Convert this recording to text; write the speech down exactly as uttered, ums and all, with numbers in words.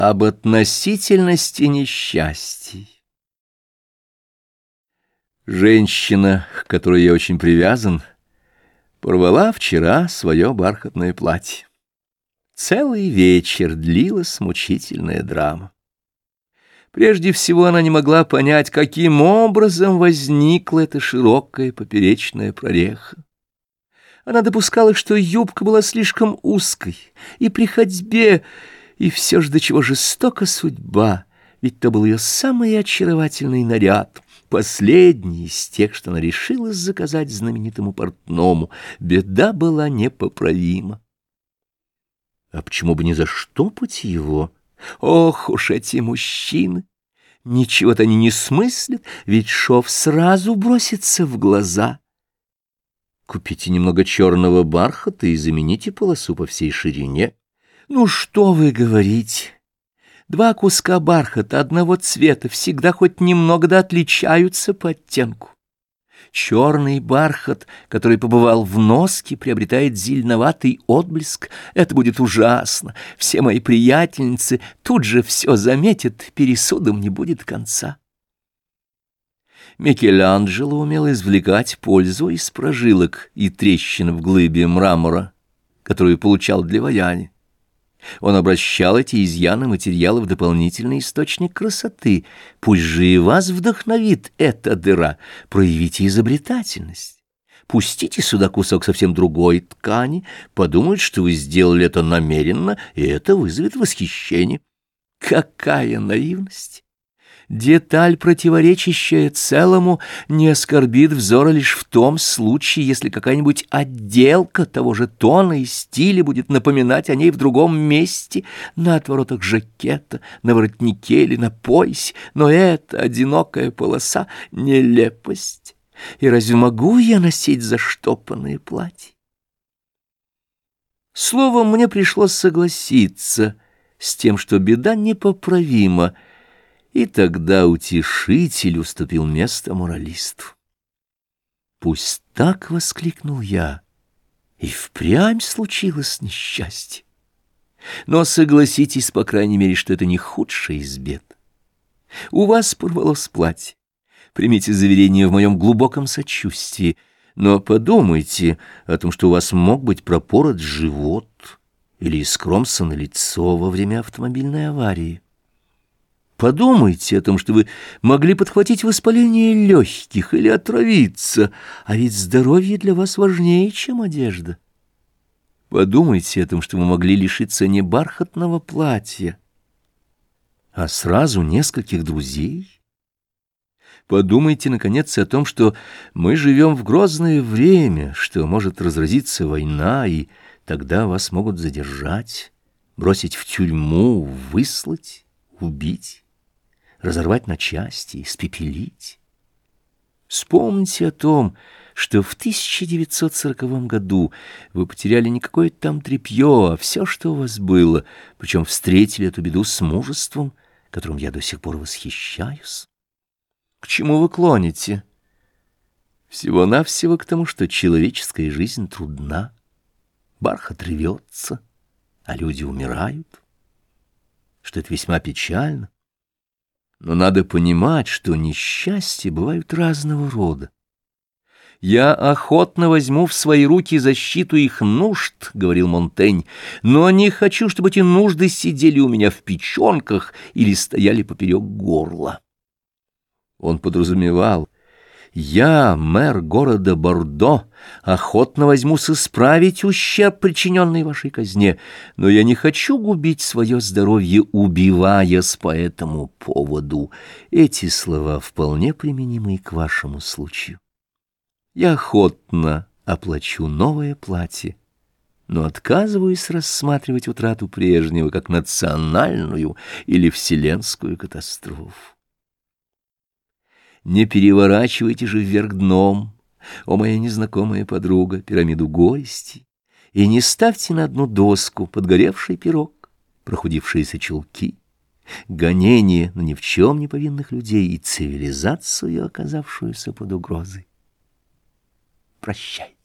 Об относительности несчастий. Женщина, к которой я очень привязан, порвала вчера свое бархатное платье. Целый вечер длилась мучительная драма. Прежде всего она не могла понять, каким образом возникла эта широкая поперечная прореха. Она допускала, что юбка была слишком узкой, и при ходьбе... И все же до чего жестока судьба, ведь то был ее самый очаровательный наряд, последний из тех, что она решилась заказать знаменитому портному. Беда была непоправима. А почему бы не заштопать его? Ох уж эти мужчины! Ничего-то они не смыслят, ведь шов сразу бросится в глаза. Купите немного черного бархата и замените полосу по всей ширине. Ну что вы говорите? Два куска бархата одного цвета всегда хоть немного да отличаются по оттенку. Черный бархат, который побывал в носке, приобретает зеленоватый отблеск. Это будет ужасно. Все мои приятельницы тут же все заметят, пересудом не будет конца. Микеланджело умел извлекать пользу из прожилок и трещин в глыбе мрамора, которую получал для ваяния. Он обращал эти изъяны материала в дополнительный источник красоты. Пусть же и вас вдохновит эта дыра. Проявите изобретательность. Пустите сюда кусок совсем другой ткани, подумают, что вы сделали это намеренно, и это вызовет восхищение. Какая наивность! Деталь, противоречащая целому, не оскорбит взора лишь в том случае, если какая-нибудь отделка того же тона и стиля будет напоминать о ней в другом месте, на отворотах жакета, на воротнике или на поясе. Но эта одинокая полоса — нелепость. И разве могу я носить заштопанные платья? Словом, мне пришлось согласиться с тем, что беда непоправима, и тогда утешитель уступил место моралисту. Пусть так, — воскликнул я, — и впрямь случилось несчастье. Но согласитесь, по крайней мере, что это не худший из бед. У вас порвалось платье. Примите заверение в моем глубоком сочувствии, но подумайте о том, что у вас мог быть пропорот живот или искромсано лицо во время автомобильной аварии. Подумайте о том, что вы могли подхватить воспаление легких или отравиться, а ведь здоровье для вас важнее, чем одежда. Подумайте о том, что вы могли лишиться не бархатного платья, а сразу нескольких друзей. Подумайте, наконец, о том, что мы живем в грозное время, что может разразиться война, и тогда вас могут задержать, бросить в тюрьму, выслать, убить, разорвать на части, испепелить. Вспомните о том, что в тысяча девятьсот сороковом году вы потеряли не какое-то там тряпье, а все, что у вас было, причем встретили эту беду с мужеством, которым я до сих пор восхищаюсь. К чему вы клоните? Всего-навсего к тому, что человеческая жизнь трудна, бархат рвется, а люди умирают, что это весьма печально. Но надо понимать, что несчастья бывают разного рода. «Я охотно возьму в свои руки защиту их нужд», — говорил Монтень, «но не хочу, чтобы эти нужды сидели у меня в печенках или стояли поперек горла». Он подразумевал: «Я, мэр города Бордо, охотно возьмусь исправить ущерб, причиненный вашей казне, но я не хочу губить свое здоровье, убиваясь по этому поводу». Эти слова вполне применимы и к вашему случаю. Я охотно оплачу новое платье, но отказываюсь рассматривать утрату прежнего как национальную или вселенскую катастрофу. Не переворачивайте же вверх дном, о моя незнакомая подруга, пирамиду горести, и не ставьте на одну доску подгоревший пирог, прохудившиеся чулки, гонение на ни в чем не повинных людей и цивилизацию, оказавшуюся под угрозой. Прощайте.